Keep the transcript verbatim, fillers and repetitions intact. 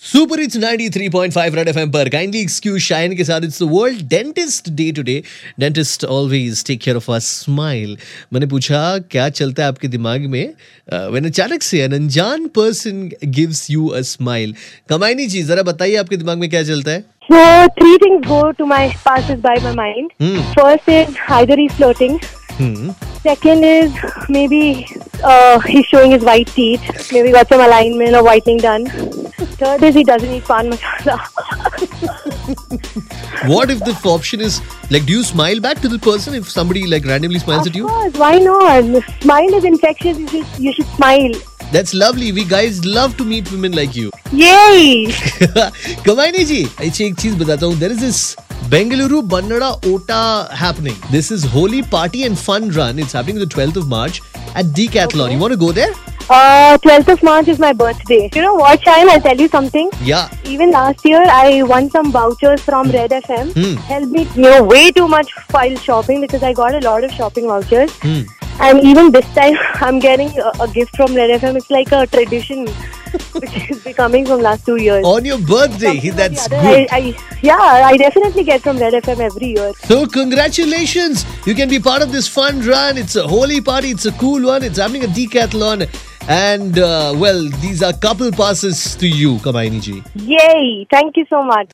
Super it's ninety three point five red FM पर kindly excuse shine के साथ it's the world dentist day today. Dentist always take care of a smile. मैंने पूछा क्या चलता है आपके दिमाग में व्हेन अचानक से an अनजान person gives you a smile. Kamini ji जरा बताइए आपके दिमाग में क्या चलता है. So three things go to my passes by my mind. Hmm. First is either he's flirting. Hmm. Second is maybe uh, he's showing his white teeth. Maybe got some alignment or whitening done. Third is he doesn't eat pan masala. What if the option is like, do you smile back to the person if somebody like randomly smiles Of at you? course, why not? Smile is infectious. You should, you should smile. That's lovely. We guys love to meet women like you. Yay! कमाइनी जी अच्छा एक चीज बताता हूँ. There is this Bengaluru Bannada Ota happening. This is Holi Party and Fun Run. It's happening on the twelfth of March at Decathlon. Okay. You want to go there? Uh, twelfth of March is my birthday. You know what, Shine? I'll tell you something. Yeah. Even last year, I won some vouchers from Red F M. Hmm. Helped me, you know, way too much while shopping because I got a lot of shopping vouchers. Hmm. And even this time, I'm getting a, a gift from Red F M. It's like a tradition, which is becoming from last two years. On your birthday. Something or That's the other. good. I, I, yeah, I definitely get from Red F M every year. So congratulations. You can be part of this fun run. It's a holy party. It's a cool one. It's happening at Decathlon. And uh, well, these are couple passes to you, Kamaini ji. Yay! Thank you so much.